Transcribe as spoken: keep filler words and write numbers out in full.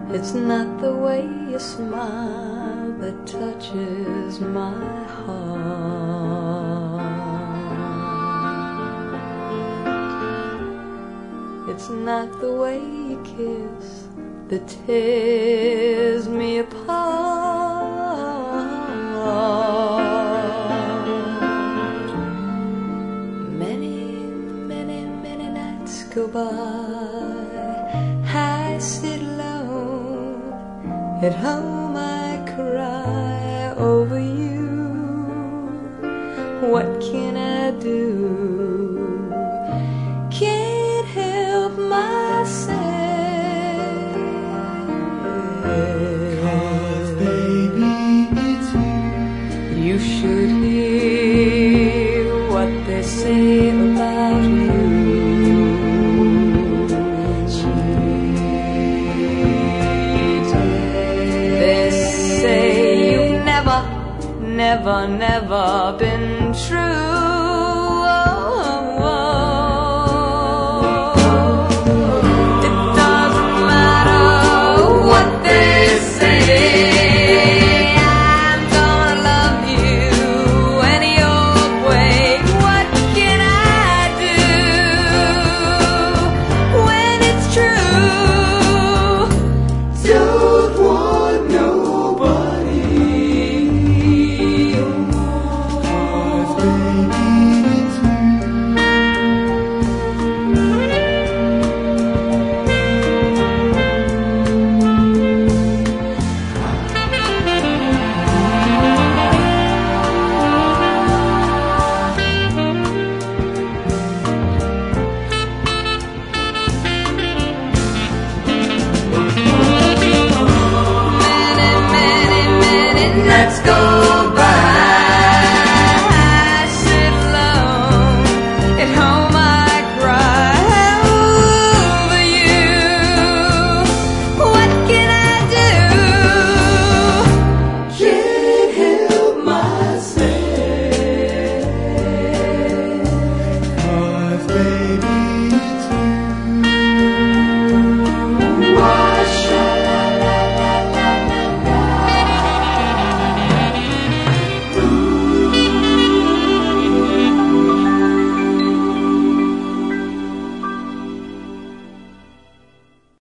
It's not the way you smile that touches my heart. It's not the way you kiss that tears me apart. Many, many, many nights go by, I sit alone, at home I cry over you. What can I do? Can't help myself. 'Cause baby, it's you. You should hear what they say about you. They say you've never, never, never been